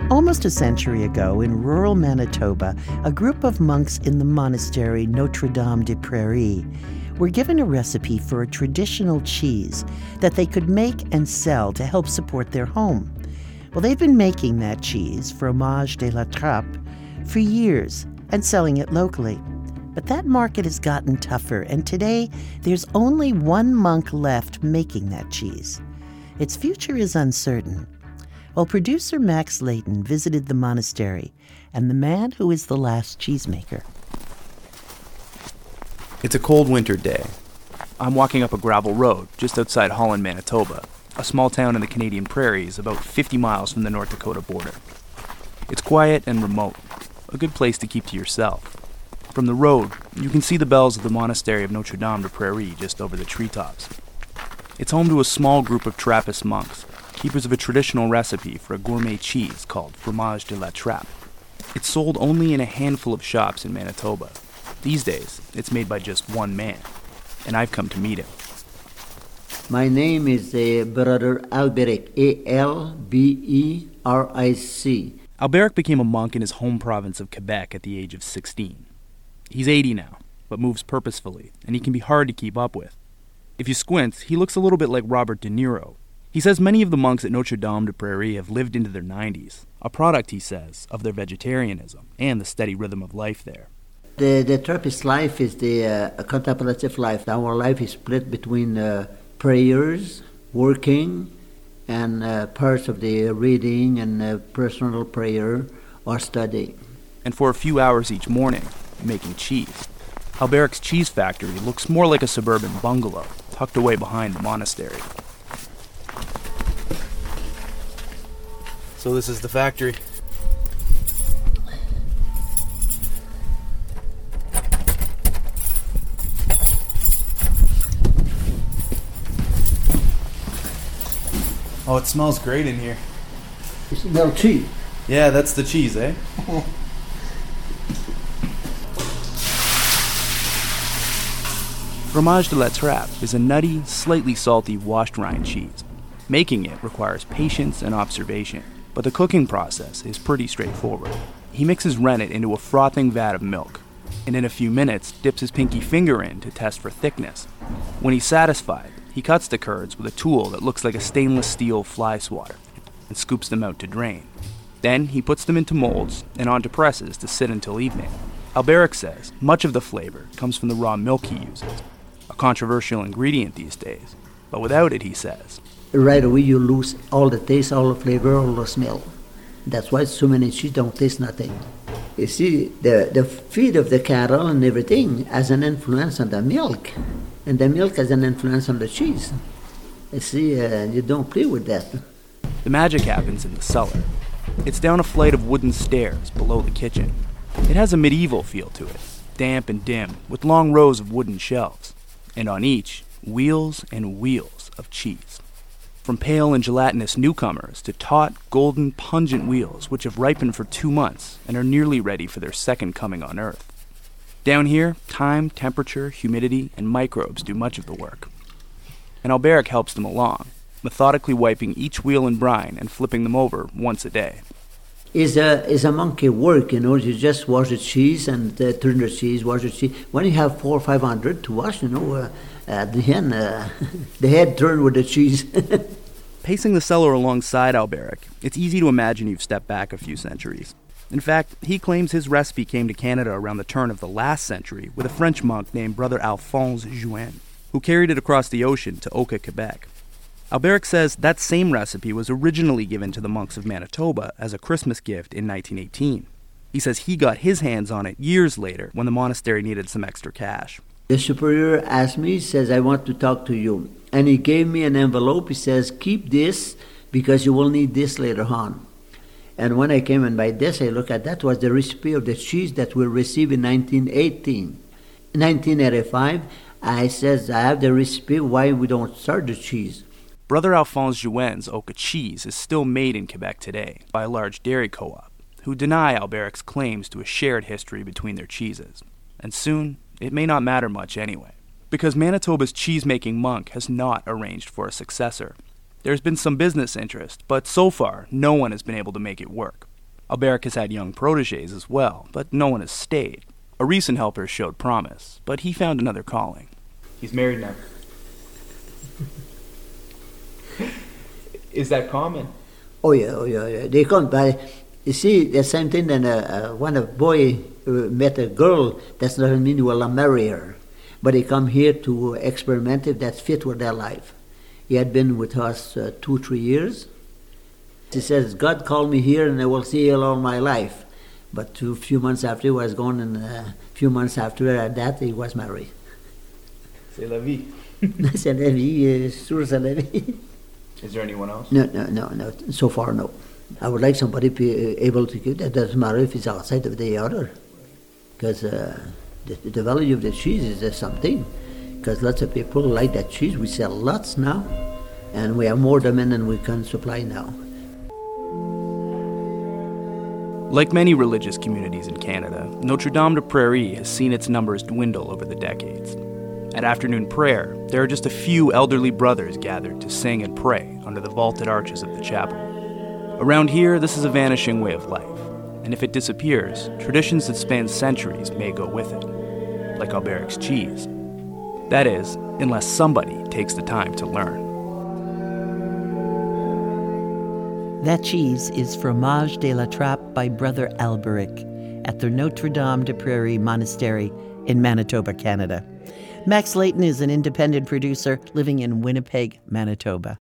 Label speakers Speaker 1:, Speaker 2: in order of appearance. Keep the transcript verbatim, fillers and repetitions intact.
Speaker 1: Almost a century ago, in rural Manitoba, a group of monks in the monastery Notre-Dame-des-Prairies were given a recipe for a traditional cheese that they could make and sell to help support their home. Well, they've been making that cheese, Fromage de la Trappe, for years and selling it locally. But that market has gotten tougher, and today there's only one monk left making that cheese. Its future is uncertain. Well, producer Max Layton visited the monastery and the man who is the last cheesemaker.
Speaker 2: It's a cold winter day. I'm walking up a gravel road just outside Holland, Manitoba, a small town in the Canadian prairies about fifty miles from the North Dakota border. It's quiet and remote, a good place to keep to yourself. From the road, you can see the bells of the monastery of Notre-Dame-des-Prairies just over the treetops. It's home to a small group of Trappist monks, keepers of a traditional recipe for a gourmet cheese called Fromage de la Trappe. It's sold only in a handful of shops in Manitoba. These days, it's made by just one man, and I've come to meet him.
Speaker 3: My name is uh, Brother Alberic, A L B E R I C.
Speaker 2: Alberic became a monk in his home province of Quebec at the age of sixteen. He's eighty now, but moves purposefully, and he can be hard to keep up with. If you squint, he looks a little bit like Robert De Niro. He says many of the monks at Notre-Dame-des-Prairies have lived into their nineties, a product, he says, of their vegetarianism and the steady rhythm of life there.
Speaker 3: The, the Trappist life is the uh, contemplative life. Our life is split between uh, prayers, working, and uh, parts of the reading and uh, personal prayer or study.
Speaker 2: And for a few hours each morning, making cheese. Alberic's cheese factory looks more like a suburban bungalow tucked away behind the monastery. So this is the factory. Oh, it smells great in here.
Speaker 3: You smell cheese?
Speaker 2: Yeah, that's the cheese, eh? Fromage de la Trappe is a nutty, slightly salty washed rind cheese. Making it requires patience and observation, but the cooking process is pretty straightforward. He mixes rennet into a frothing vat of milk, and in a few minutes dips his pinky finger in to test for thickness. When he's satisfied, he cuts the curds with a tool that looks like a stainless steel fly swatter and scoops them out to drain. Then he puts them into molds and onto presses to sit until evening. Alberic says much of the flavor comes from the raw milk he uses, a controversial ingredient these days, but without it, he says,
Speaker 3: right away you lose all the taste, all the flavor, all the smell. That's why so many cheese don't taste nothing. You see, the, the feed of the cattle and everything has an influence on the milk, and the milk has an influence on the cheese. You see, uh, you don't play with that.
Speaker 2: The magic happens in the cellar. It's down a flight of wooden stairs below the kitchen. It has a medieval feel to it, damp and dim, with long rows of wooden shelves, and on each, wheels and wheels of cheese. From pale and gelatinous newcomers to taut, golden, pungent wheels which have ripened for two months and are nearly ready for their second coming on Earth. Down here, time, temperature, humidity, and microbes do much of the work. And Alberic helps them along, methodically wiping each wheel in brine and flipping them over once a day.
Speaker 3: It's a, it's a monkey work, you know, you just wash the cheese and uh, turn the cheese, wash the cheese. When you have four or five hundred to wash, you know, uh, at the end, uh, the head turn with the cheese.
Speaker 2: Pacing the cellar alongside Alberic, it's easy to imagine you've stepped back a few centuries. In fact, he claims his recipe came to Canada around the turn of the last century with a French monk named Brother Alphonse Juin, who carried it across the ocean to Oka, Quebec. Alberic says that same recipe was originally given to the monks of Manitoba as a Christmas gift in nineteen eighteen. He says he got his hands on it years later when the monastery needed some extra cash.
Speaker 3: The superior asked me, he says, I want to talk to you. And he gave me an envelope. He says, keep this because you will need this later on. And when I came and by this, I look at that was the recipe of the cheese that we received in nineteen eighteen. In nineteen eighty-five, I says, I have the recipe, why we don't start the cheese?
Speaker 2: Brother Alphonse Juin's Oka cheese is still made in Quebec today by a large dairy co-op, who deny Alberic's claims to a shared history between their cheeses. And soon, it may not matter much anyway, because Manitoba's cheese-making monk has not arranged for a successor. There's been some business interest, but so far, no one has been able to make it work. Alberic has had young protégés as well, but no one has stayed. A recent helper showed promise, but he found another calling.
Speaker 4: He's married now. Is that common?
Speaker 3: Oh yeah, oh yeah, yeah. They come by. You see, the same thing. Then uh, uh, when a boy uh, met a girl, that doesn't mean you will marry her, but they come here to experiment if that's fit with their life. He had been with us uh, two, three years. He says, God called me here and I will see you all my life. But two few months after he was gone, and a uh, few months after that he was married.
Speaker 4: C'est la vie.
Speaker 3: C'est la vie, euh, sûr c'est la vie.
Speaker 4: Is there anyone else?
Speaker 3: No, no, no, no. So far, no. I would like somebody be able to give that. Doesn't matter if it's outside of the other. Because uh, the, the value of the cheese is uh, something. Because lots of people like that cheese. We sell lots now. And we have more demand than we can supply now.
Speaker 2: Like many religious communities in Canada, Notre Dame de Prairie has seen its numbers dwindle over the decades. At afternoon prayer, there are just a few elderly brothers gathered to sing and pray under the vaulted arches of the chapel. Around here, this is a vanishing way of life, and if it disappears, traditions that span centuries may go with it, like Alberic's cheese. That is, unless somebody takes the time to learn.
Speaker 1: That cheese is Fromage de la Trappe by Brother Alberic at the Notre Dame de Prairie Monastery in Manitoba, Canada. Max Layton is an independent producer living in Winnipeg, Manitoba.